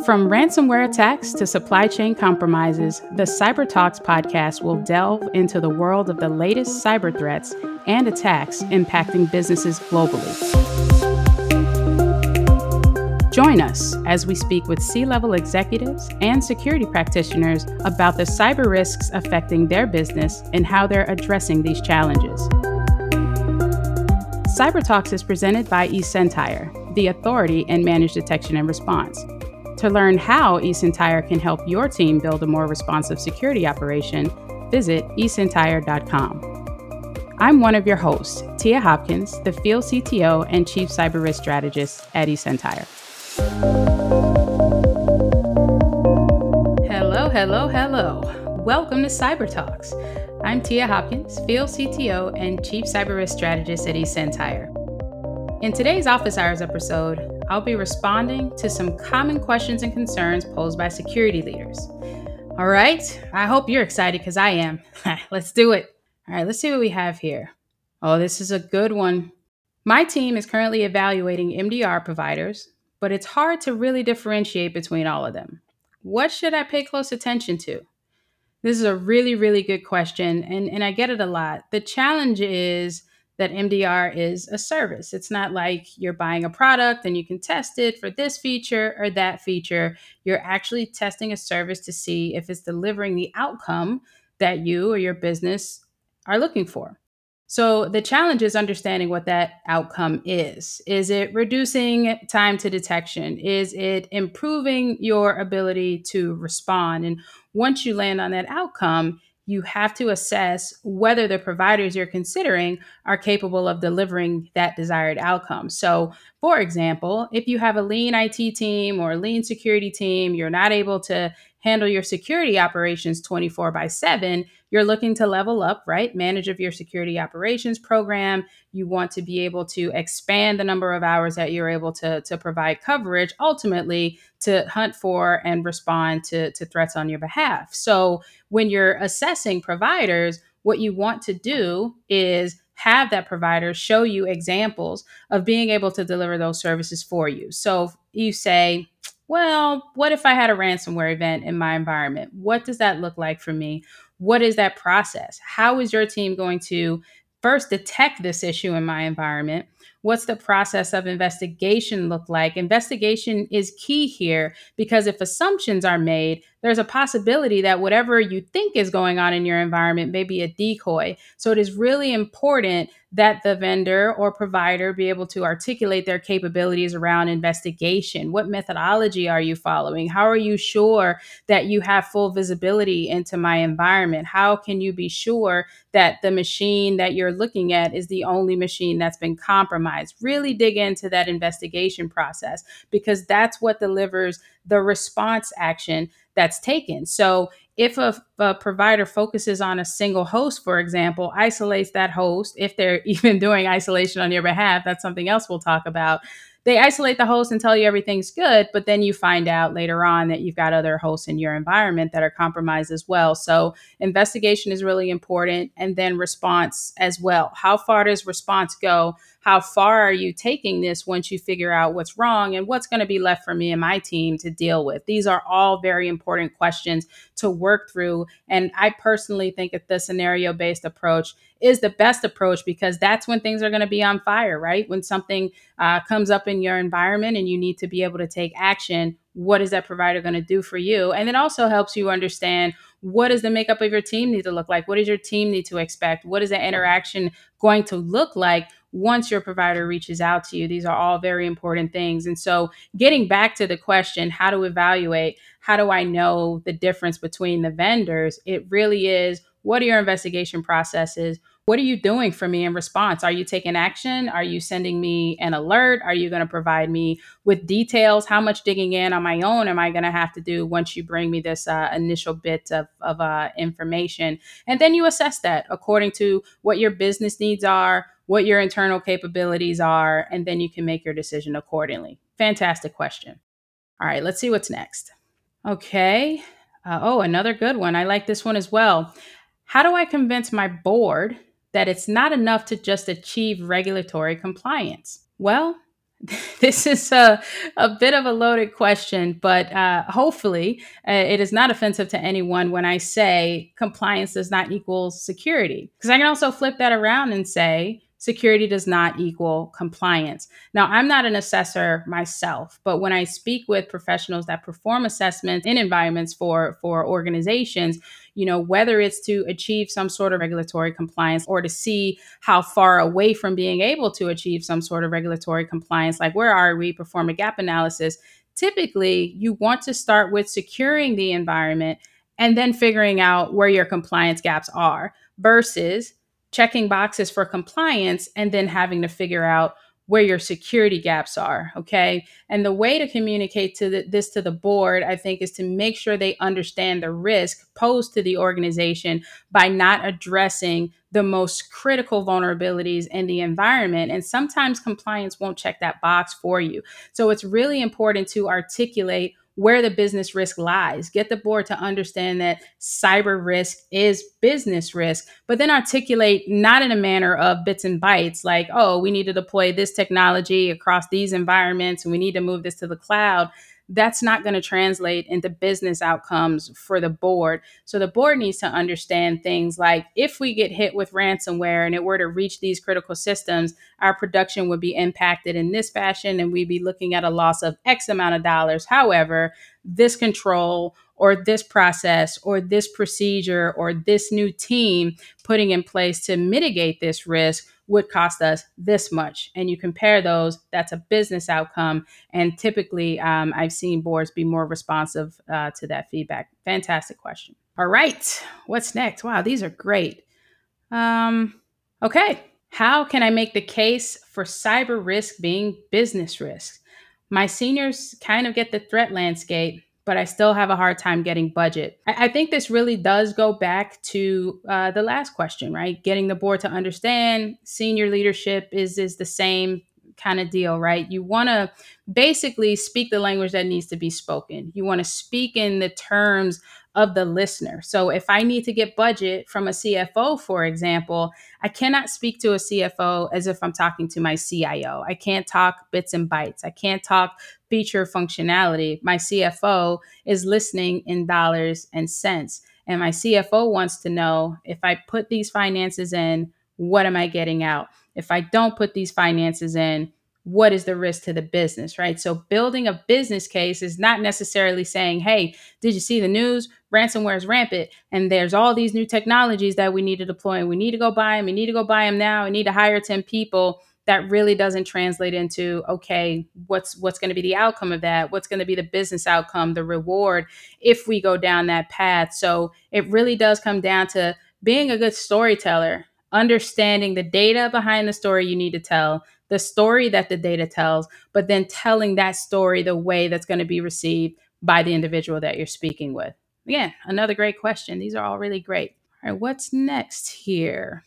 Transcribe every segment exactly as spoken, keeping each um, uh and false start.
From ransomware attacks to supply chain compromises, the Cyber Talks podcast will delve into the world of the latest cyber threats and attacks impacting businesses globally. Join us as we speak with C-level executives and security practitioners about the cyber risks affecting their business and how they're addressing these challenges. Cyber Talks is presented by eSentire, the authority in managed detection and response. To learn how eSentire can help your team build a more responsive security operation, visit e sentire dot com. I'm one of your hosts, Tia Hopkins, the Field C T O and Chief Cyber Risk Strategist at eSentire. Hello, hello, hello. Welcome to Cyber Talks. I'm Tia Hopkins, Field C T O and Chief Cyber Risk Strategist at eSentire. In today's Office Hours episode, I'll be responding to some common questions and concerns posed by security leaders. All right, I hope you're excited because I am. Let's do it. All right, let's see what we have here. Oh, this is a good one. My team is currently evaluating M D R providers, but it's hard to really differentiate between all of them. What should I pay close attention to? This is a really, really good question, and, and I get it a lot. The challenge is that M D R is a service. It's not like you're buying a product and you can test it for this feature or that feature. You're actually testing a service to see if it's delivering the outcome that you or your business are looking for. So the challenge is understanding what that outcome is. Is it reducing time to detection? Is it improving your ability to respond? And once you land on that outcome, you have to assess whether the providers you're considering are capable of delivering that desired outcome. So, for example, if you have a lean I T team or a lean security team, you're not able to handle your security operations twenty-four by seven, you're looking to level up, right? Manage of your security operations program. You want to be able to expand the number of hours that you're able to, to provide coverage, ultimately to hunt for and respond to, to threats on your behalf. So when you're assessing providers, what you want to do is have that provider show you examples of being able to deliver those services for you. So you say, well, what if I had a ransomware event in my environment? What does that look like for me? What is that process? How is your team going to first detect this issue in my environment? What's the process of investigation look like? Investigation is key here because if assumptions are made, there's a possibility that whatever you think is going on in your environment may be a decoy. So it is really important that the vendor or provider be able to articulate their capabilities around investigation. What methodology are you following? How are you sure that you have full visibility into my environment? How can you be sure that the machine that you're looking at is the only machine that's been compromised? Really dig into that investigation process because that's what delivers the response action that's taken. So if a, a provider focuses on a single host, for example, isolates that host, if they're even doing isolation on your behalf, that's something else we'll talk about. They isolate the host and tell you everything's good, but then you find out later on that you've got other hosts in your environment that are compromised as well. So investigation is really important, and then response as well. How far does response go? How far are you taking this once you figure out what's wrong and what's going to be left for me and my team to deal with? These are all very important questions to work through. And I personally think that the scenario-based approach is the best approach because that's when things are going to be on fire, right? When something uh, comes up in your environment and you need to be able to take action, what is that provider going to do for you? And it also helps you understand what does the makeup of your team need to look like? What does your team need to expect? What is the interaction going to look like once your provider reaches out to you? These are all very important things. And so getting back to the question, how to evaluate, how do I know the difference between the vendors? It really is, what are your investigation processes? What are you doing for me in response? Are you taking action? Are you sending me an alert? Are you going to provide me with details? How much digging in on my own am I going to have to do once you bring me this uh, initial bit of, of uh, information? And then you assess that according to what your business needs are, what your internal capabilities are, and then you can make your decision accordingly. Fantastic question. All right, let's see what's next. Okay. Uh, oh, another good one. I like this one as well. How do I convince my board that it's not enough to just achieve regulatory compliance? Well, This is a, a bit of a loaded question, but uh, hopefully uh, it is not offensive to anyone when I say compliance does not equal security. Because I can also flip that around and say security does not equal compliance. Now, I'm not an assessor myself, but when I speak with professionals that perform assessments in environments for, for organizations, you know, whether it's to achieve some sort of regulatory compliance or to see how far away from being able to achieve some sort of regulatory compliance, like where are we, perform a gap analysis. Typically, you want to start with securing the environment and then figuring out where your compliance gaps are versus checking boxes for compliance and then having to figure out where your security gaps are. Okay. And the way to communicate to the, this to the board, I think, is to make sure they understand the risk posed to the organization by not addressing the most critical vulnerabilities in the environment. And sometimes compliance won't check that box for you. So it's really important to articulate where the business risk lies. Get the board to understand that cyber risk is business risk, but then articulate not in a manner of bits and bytes like, oh, we need to deploy this technology across these environments and we need to move this to the cloud. That's not going to translate into business outcomes for the board. So the board needs to understand things like if we get hit with ransomware and it were to reach these critical systems, our production would be impacted in this fashion and we'd be looking at a loss of X amount of dollars. However, this control or this process or this procedure or this new team putting in place to mitigate this risk would cost us this much. And you compare those, that's a business outcome. And typically, um, I've seen boards be more responsive uh, to that feedback. Fantastic question. All right, what's next? Wow, these are great. Um, okay, how can I make the case for cyber risk being business risk? My seniors kind of get the threat landscape, but I still have a hard time getting budget. I, I think this really does go back to uh, the last question, right? Getting the board to understand senior leadership is is the same kind of deal, right? You want to basically speak the language that needs to be spoken. You want to speak in the terms of the listener. So if I need to get budget from a C F O, for example, I cannot speak to a C F O as if I'm talking to my C I O. I can't talk bits and bytes. I can't talk feature functionality. My C F O is listening in dollars and cents. And my C F O wants to know if I put these finances in, what am I getting out? If I don't put these finances in, what is the risk to the business, right? So building a business case is not necessarily saying, hey, did you see the news? Ransomware is rampant and there's all these new technologies that we need to deploy and we need to go buy them. We need to go buy them now. We need to hire ten people. That really doesn't translate into, okay, what's what's going to be the outcome of that? What's going to be the business outcome, the reward if we go down that path? So it really does come down to being a good storyteller, understanding the data behind the story you need to tell, the story that the data tells, but then telling that story the way that's going to be received by the individual that you're speaking with. Again, another great question. These are all really great. All right, what's next here?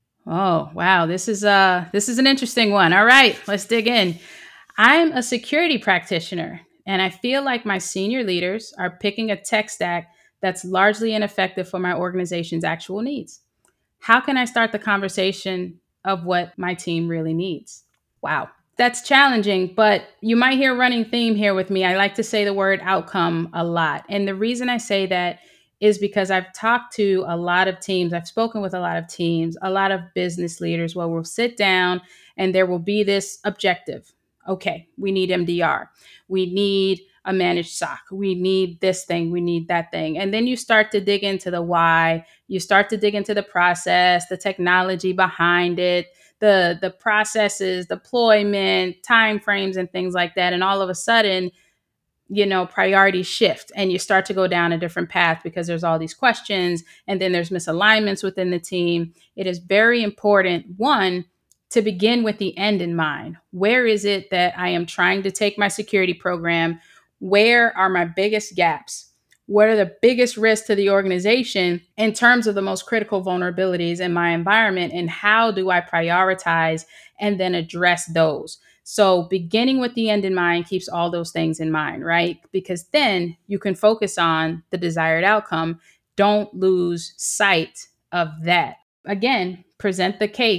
Oh, wow. This is uh this is an interesting one. All right, let's dig in. I'm a security practitioner, and I feel like my senior leaders are picking a tech stack that's largely ineffective for my organization's actual needs. How can I start the conversation of what my team really needs? Wow. That's challenging, but you might hear a running theme here with me. I like to say the word outcome a lot. And the reason I say that is because I've talked to a lot of teams. I've spoken with a lot of teams, a lot of business leaders where we'll sit down and there will be this objective. Okay, we need M D R. We need a managed S O C. We need this thing. We need that thing. And then you start to dig into the why. You start to dig into the process, the technology behind it, the the processes, deployment, timeframes, and things like that. And all of a sudden, you know, priorities shift and you start to go down a different path because there's all these questions and then there's misalignments within the team. It is very important, one, to begin with the end in mind. Where is it that I am trying to take my security program? Where are my biggest gaps? What are the biggest risks to the organization in terms of the most critical vulnerabilities in my environment? And how do I prioritize and then address those? So beginning with the end in mind keeps all those things in mind, right? Because then you can focus on the desired outcome. Don't lose sight of that. Again, present the case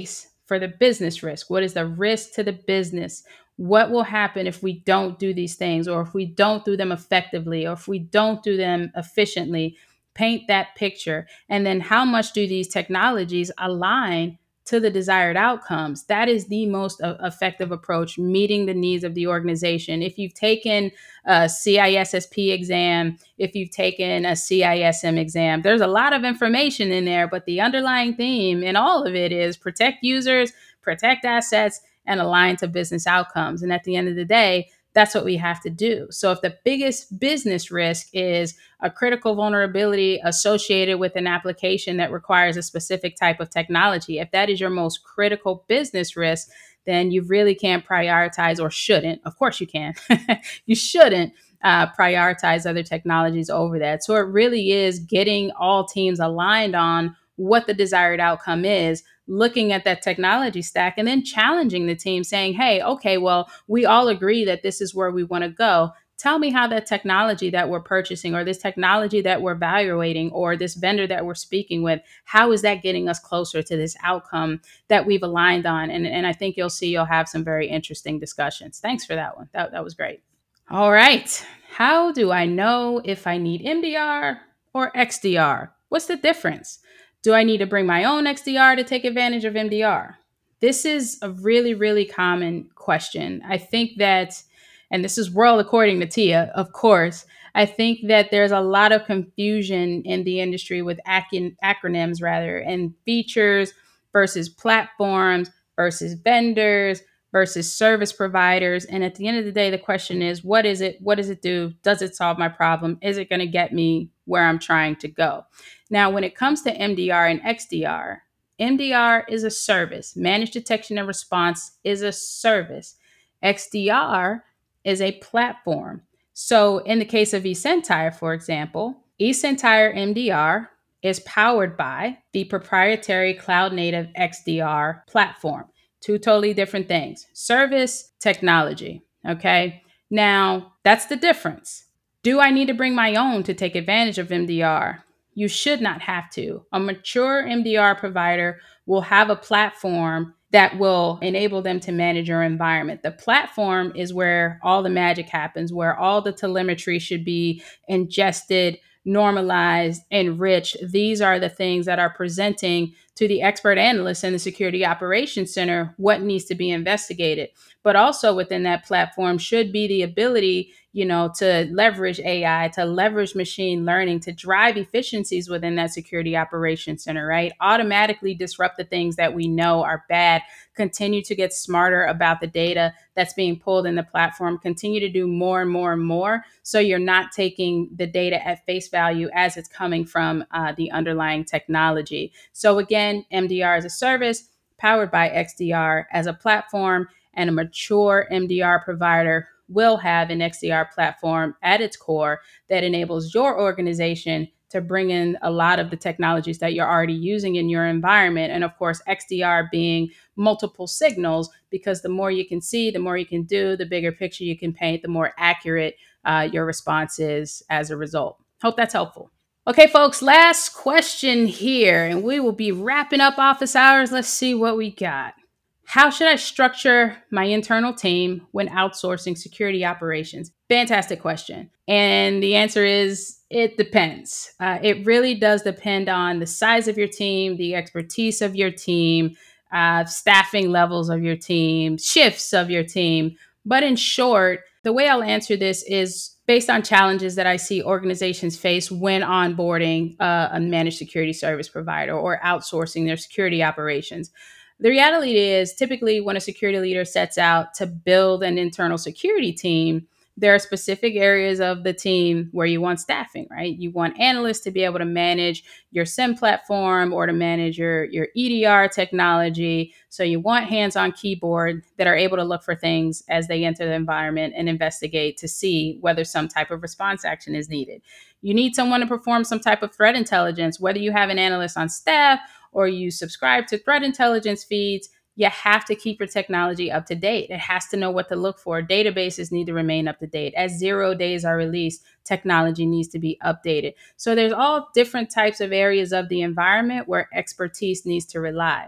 for the business risk. What is the risk to the business? What will happen if we don't do these things, or if we don't do them effectively, or if we don't do them efficiently? Paint that picture. And then how much do these technologies align to the desired outcomes? That is the most uh, effective approach, meeting the needs of the organization. If you've taken a C I S S P exam, if you've taken a C I S M exam, there's a lot of information in there, but the underlying theme in all of it is protect users, protect assets, and align to business outcomes. And at the end of the day, that's what we have to do. So if the biggest business risk is a critical vulnerability associated with an application that requires a specific type of technology, if that is your most critical business risk, then you really can't prioritize, or shouldn't. Of course you can. You shouldn't uh, prioritize other technologies over that. So it really is getting all teams aligned on what the desired outcome is, looking at that technology stack, and then challenging the team saying, hey, okay, well, we all agree that this is where we want to go. Tell me how that technology that we're purchasing, or this technology that we're evaluating, or this vendor that we're speaking with, how is that getting us closer to this outcome that we've aligned on? And, and I think you'll see you'll have some very interesting discussions. Thanks for that one. That, that was great. All right. How do I know if I need M D R or X D R? What's the difference? Do I need to bring my own X D R to take advantage of M D R? This is a really, really common question. I think that, and this is world according to Tia, of course, I think that there's a lot of confusion in the industry with ac- acronyms rather, and features versus platforms versus vendors versus service providers. And at the end of the day, the question is, what is it? What does it do? Does it solve my problem? Is it going to get me where I'm trying to go? Now, when it comes to M D R and X D R, M D R is a service. Managed detection and response is a service. X D R is a platform. So in the case of eSentire, for example, eSentire M D R is powered by the proprietary cloud-native X D R platform. Two totally different things. Service, technology. Okay. Now, that's the difference. Do I need to bring my own to take advantage of M D R? You should not have to. A mature M D R provider will have a platform that will enable them to manage your environment. The platform is where all the magic happens, where all the telemetry should be ingested, normalized, enriched. These are the things that are presenting to the expert analysts in the Security Operations Center what needs to be investigated. But also within that platform should be the ability, you know, to leverage A I, to leverage machine learning, to drive efficiencies within that Security Operations Center, right? Automatically disrupt the things that we know are bad, continue to get smarter about the data that's being pulled in the platform, continue to do more and more and more. So you're not taking the data at face value as it's coming from uh, the underlying technology. So again, M D R as a service powered by X D R as a platform, and a mature M D R provider will have an X D R platform at its core that enables your organization to bring in a lot of the technologies that you're already using in your environment. And of course, X D R being multiple signals, because the more you can see, the more you can do, the bigger picture you can paint, the more accurate uh, your response is as a result. Hope that's helpful. Okay, folks, last question here, and we will be wrapping up office hours. Let's see what we got. How should I structure my internal team when outsourcing security operations? Fantastic question. And the answer is it depends. Uh, it really does depend on the size of your team, the expertise of your team, uh, staffing levels of your team, shifts of your team. But in short, the way I'll answer this is based on challenges that I see organizations face when onboarding uh, a managed security service provider or outsourcing their security operations. The reality is typically when a security leader sets out to build an internal security team, there are specific areas of the team where you want staffing, right? You want analysts to be able to manage your SIEM platform or to manage your, your E D R technology. So you want hands on keyboard that are able to look for things as they enter the environment and investigate to see whether some type of response action is needed. You need someone to perform some type of threat intelligence, whether you have an analyst on staff or you subscribe to threat intelligence feeds. You have to keep your technology up to date. It has to know what to look for. Databases need to remain up to date. As zero days are released, technology needs to be updated. So there's all different types of areas of the environment where expertise needs to rely.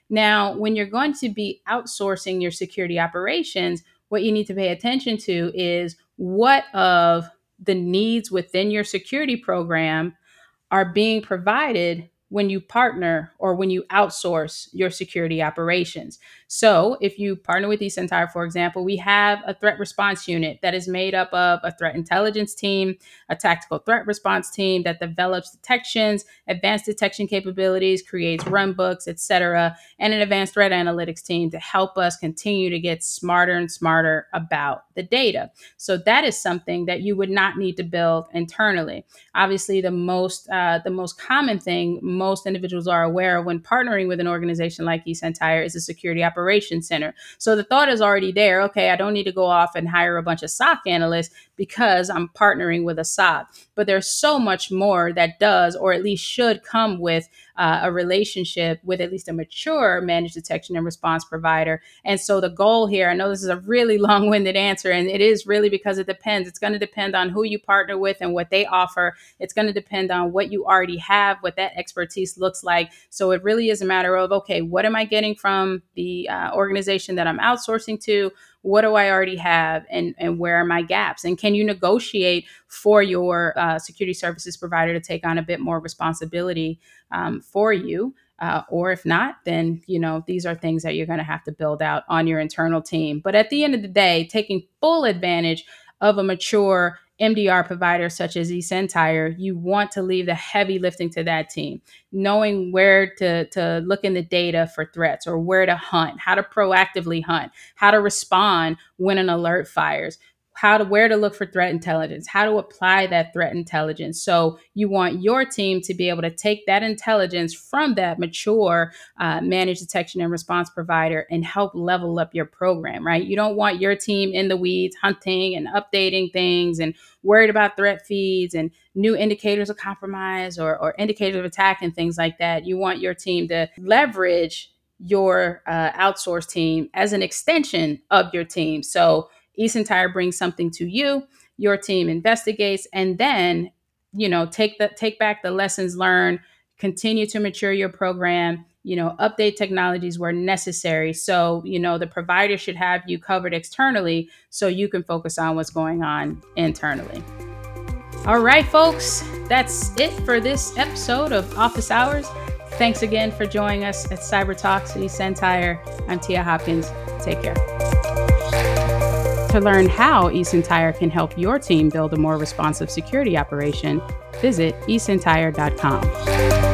Now, when you're going to be outsourcing your security operations, what you need to pay attention to is what of the needs within your security program are being provided when you partner or when you outsource your security operations. So, if you partner with eSentire, for example, we have a threat response unit that is made up of a threat intelligence team, a tactical threat response team that develops detections, advanced detection capabilities, creates run books, et cetera, and an advanced threat analytics team to help us continue to get smarter and smarter about the data. So, that is something that you would not need to build internally. Obviously, the most uh, the most common thing most individuals are aware of when partnering with an organization like eSentire is a security operations center. So the thought is already there. Okay, I don't need to go off and hire a bunch of S O C analysts because I'm partnering with a S O C. But there's so much more that does, or at least should, come with uh, a relationship with at least a mature managed detection and response provider. And so the goal here, I know this is a really long-winded answer, and it is really because it depends. It's going to depend on who you partner with and what they offer. It's going to depend on what you already have, what that expertise looks like. So it really is a matter of, okay, what am I getting from the uh, organization that I'm outsourcing to? What do I already have, and, and where are my gaps? And can you negotiate for your uh, security services provider to take on a bit more responsibility um, for you? Uh, or if not, then, you know, these are things that you're going to have to build out on your internal team. But at the end of the day, taking full advantage of a mature M D R provider such as eSentire, you want to leave the heavy lifting to that team, knowing where to, to look in the data for threats, or where to hunt, how to proactively hunt, how to respond when an alert fires, how to where to look for threat intelligence, how to apply that threat intelligence. So you want your team to be able to take that intelligence from that mature uh, managed detection and response provider and help level up your program, right? You don't want your team in the weeds hunting and updating things and worried about threat feeds and new indicators of compromise or, or indicators of attack and things like that. You want your team to leverage your uh, outsourced team as an extension of your team. So eSentire brings something to you, your team investigates, and then, you know, take the take back the lessons learned, continue to mature your program, you know, update technologies where necessary. So, you know, the provider should have you covered externally so you can focus on what's going on internally. All right, folks, that's it for this episode of Office Hours. Thanks again for joining us at Cyber Talks at eSentire. I'm Tia Hopkins. Take care. To learn how eSentire can help your team build a more responsive security operation, visit e sentire dot com.